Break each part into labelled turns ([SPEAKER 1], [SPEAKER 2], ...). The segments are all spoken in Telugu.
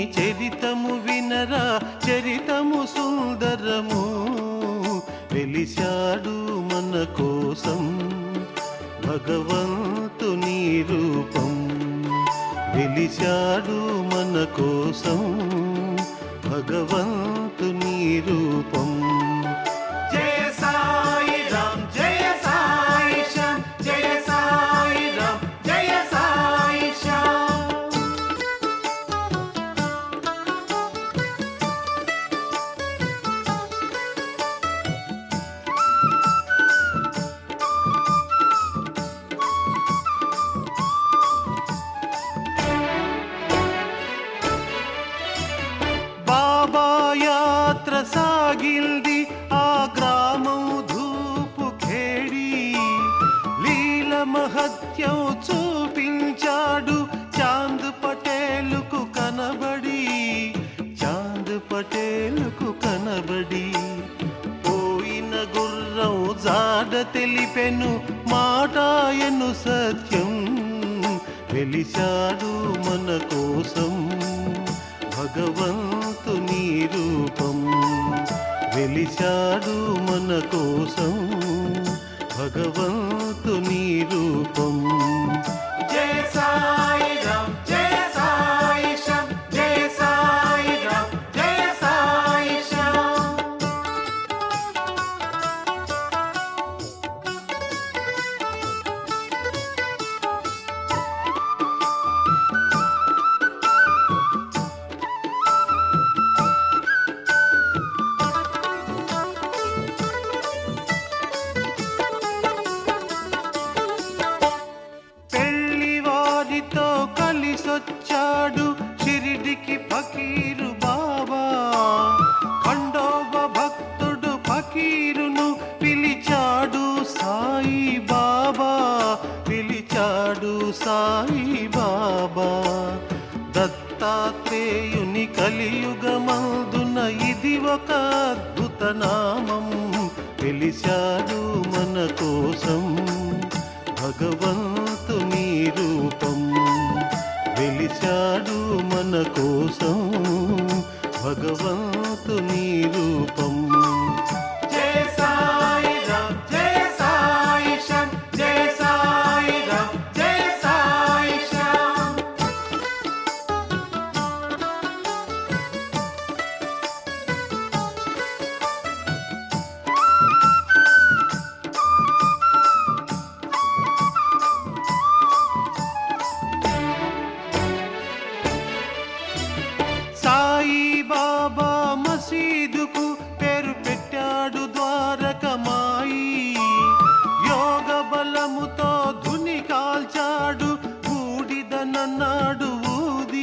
[SPEAKER 1] చరితము వినరా చరితము సుందరము వెలిశాడు మన కోసం భగవంతుని రూపం వెలిశాడు మన కోసం భగవంతుని రూపం జయ సాయి రామ్ జయ సాయి శ్యామ్ జయ సాయి రామ్ జయ సాయి శ్యామ్ బాబా యాత్ర సాగిల్ది ఆ గ్రామం ధూపు ఖేడి లీల మహత్యం చూపించాడు చాంద్ పటేలుకు కనబడి చాంద్ పటేలుకు కనబడి పోయిన గుర్రం జాడ తెలిపెను మాటాయను సత్యం వెలిశాడు మన కోసం భగవంతుని రూపం వెలిశాడు మన కోసం భగవంతుని రూపం జయ సాయి రామ్ జయ సాయి శ్యామ్ జయ సాయి రామ్ జయ సాయి శ్యామ్ పెళ్లివారితో కలిసొచ్చాడు షిరిడికి ఫకీరు బాబా ఖండోబ భక్తుడు ఫకీరును పిలిచాడు సాయి బాబా పిలిచాడు సాయి బాబా దత్తాత్రేయుని కలియుగమందున ఇది ఒక అద్భుత నామం వెలిశాడు మన కోసం భగవంతుని రూపం వెలిశాడు మన కోసం భగవంతుని రూపం జయ సాయి రామ్ జయ సాయి శ్యామ్ జయ సాయి రామ్ జయ సాయి శ్యామ్ సాయి బాబా మసీదుకు పేరు పెట్టాడు ద్వారకమాయి యోగ బలముతో ధుని కాల్చాడు బూడిదనన్నాడు ఊది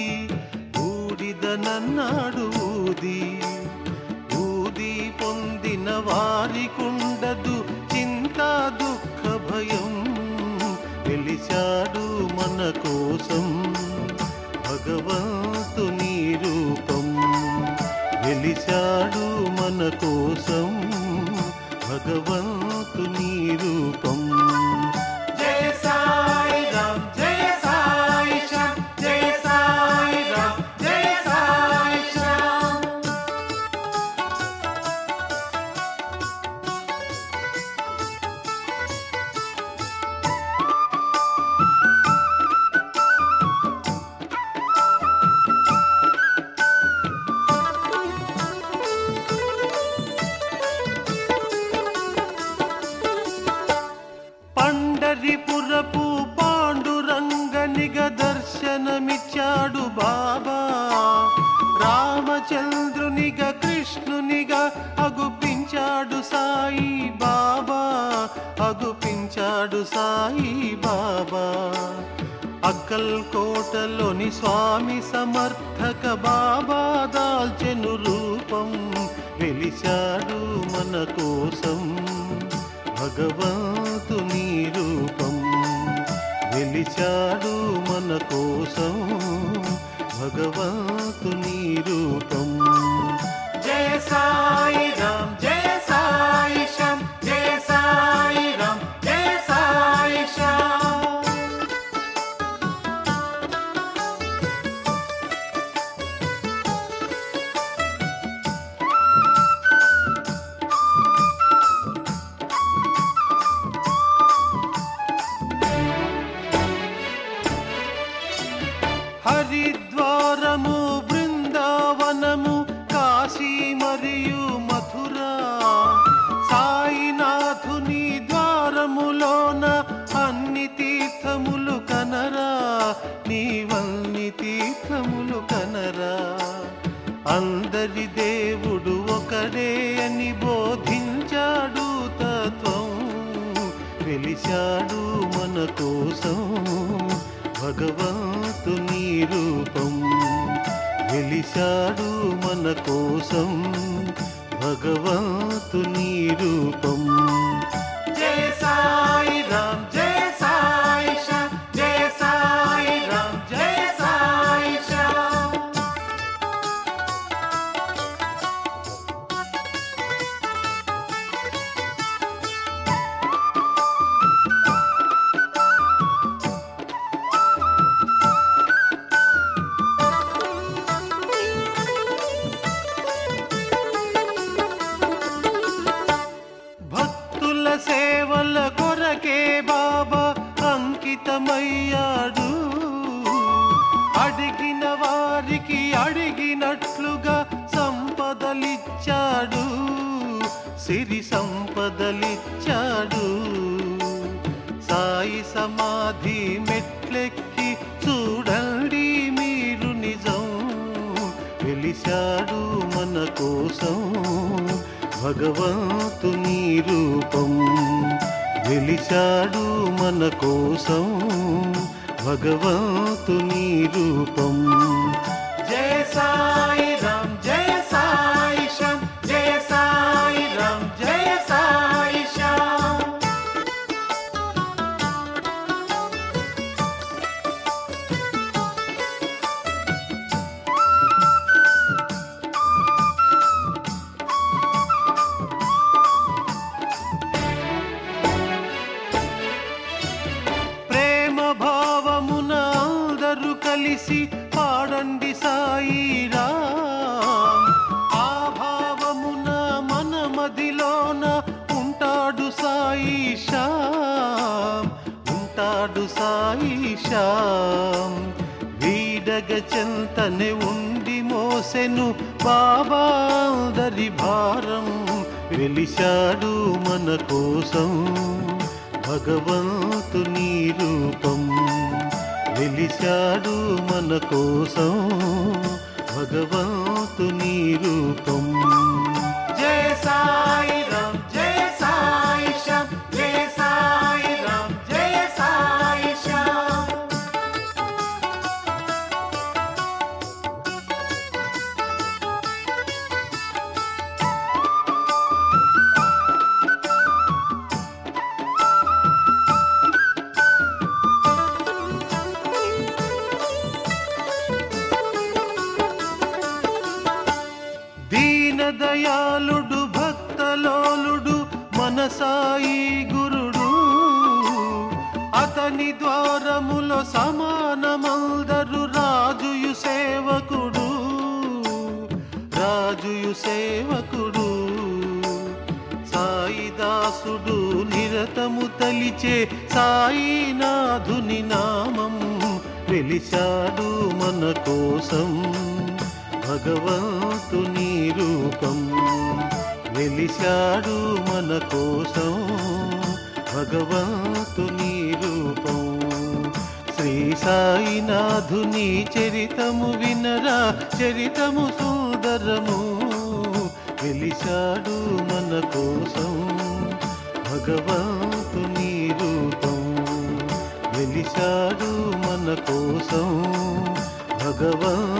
[SPEAKER 1] బూడిదనన్నాడు ఊది ఊది పొందిన వారికుండదు చింత దుఃఖ భయం వెలిశాడు మన కోసం భగవంతుని రూపం వెలిశాడు మన కోసం భగవంతుని రూపం జయ సాయి రామ్ జయ సాయి శ్యామ్ జయ సాయి రామ్ జయ సాయి శ్యామ్ పండరిపురపు పాండురంగనిగా దర్శనమిచ్చాడు బాబా రామచంద్రునిగా కృష్ణునిగా అగుపించాడు సాయి బాబా అగుపించాడు సాయి బాబా అక్కల్ కోటలోని స్వామి సమర్థక బాబా దాల్చెను రూపం వెలిశాడు మన కోసం భగవంతుని రూపం వెలిశాడు మన కోసం భగవంతుని రూపం జయ సాయి రామ్ జయ సాయి శ్యామ్ జయ సాయి రామ్ జయ సాయి శ్యామ్ కనరా. అందరి దేవుడు ఒకడే అని బోధించాడు తత్వం. వెలిశాడు మన కోసం భగవంతుని రూపం. వెలిశాడు మన కోసం భగవంతుని రూపం. జయ సాయి రామ్ జయ సాయి శ్యామ్, జయ సాయి రామ్ జయ సాయి శ్యామ్. భక్తుల సేవల కొరకే బాబా అంకితమయ్యాడు. అడిగిన వారికి అడిగినట్లుగా సంపదలిచ్చాడు, సిరి సంపదలిచ్చాడు. సాయి సమాధి మెట్లెక్కి చూడండి మీరు నిజం. వెలిశాడు మన కోసం భగవంతుని రూపం. వెలిశాడు మన కోసం భగవంతుని రూపం. జయ సాయి రామ్ జయ సాయి శ్యామ్, జయ సాయి రామ్ జయ సాయి శ్యామ్. భావమున అందరూ కలిసి పాడండి సాయి రామ్. ఆ భావమున మన మదిలోన ఉంటాడు సాయి శ్యామ్, ఉంటాడు సాయి శ్యామ్. వీడగ చెంతనే ఉండి మోసెను బాబా అందరి భారం. వెలిశాడు మన కోసం భగవంతుని రూపం. వెలిశాడు మన కోసం భగవంతుని రూపం. జయ సాయి రామ్ జయ సాయి శ్యామ్, జయ సాయి రామ్ జయ సాయి శ్యామ్. దీనదయాళుడు భక్తలోలుడు మన సాయి గురుడు. అతని ద్వారములో సమానమందరు రాజుయు సేవకుడు, రాజుయు సేవకుడు. సాయిదాసుడు నిరతము తలిచే సాయినాథుని నామం. వెలిశాడు మన కోసం భగవంతుని రూపం. వెలిశాడు మన కోసం భగవంతుని రూపం. శ్రీ సాయినాథుని చరితము వినరా, చరితము సుందరము. వెలిశాడు మన కోసం భగవంతుని రూపం. వెలిశాడు మన కోసం భగవంతుని